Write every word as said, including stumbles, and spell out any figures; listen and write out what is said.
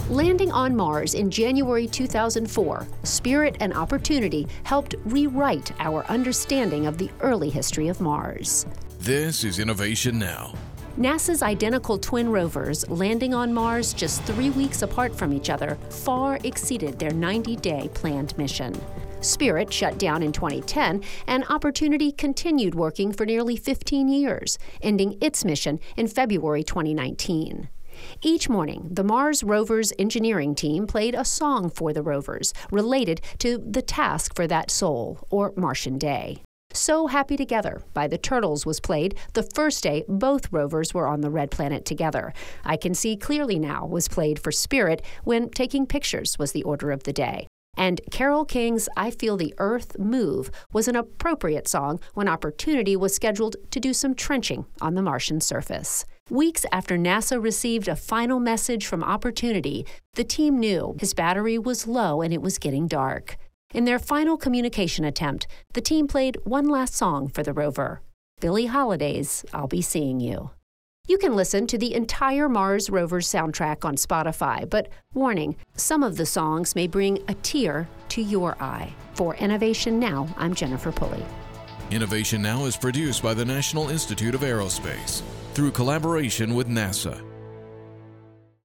Landing on Mars in January two thousand four, Spirit and Opportunity helped rewrite our understanding of the early history of Mars. This is Innovation Now. NASA's identical twin rovers landing on Mars just three weeks apart from each other far exceeded their ninety-day planned mission. Spirit shut down in twenty ten, and Opportunity continued working for nearly fifteen years, ending its mission in February twenty nineteen. Each morning, the Mars rover's engineering team played a song for the rovers related to the task for that sol, or Martian day. So Happy Together by the Turtles was played the first day both rovers were on the red planet together. I Can See Clearly Now was played for Spirit when Taking Pictures was the order of the day. And Carole King's I Feel the Earth Move was an appropriate song when Opportunity was scheduled to do some trenching on the Martian surface. Weeks after NASA received a final message from Opportunity, the team knew his battery was low and it was getting dark. In their final communication attempt, the team played one last song for the rover, Billie Holiday's I'll Be Seeing You. You can listen to the entire Mars rover's soundtrack on Spotify, but warning, some of the songs may bring a tear to your eye. For Innovation Now, I'm Jennifer Pulley. Innovation Now is produced by the National Institute of Aerospace through collaboration with NASA.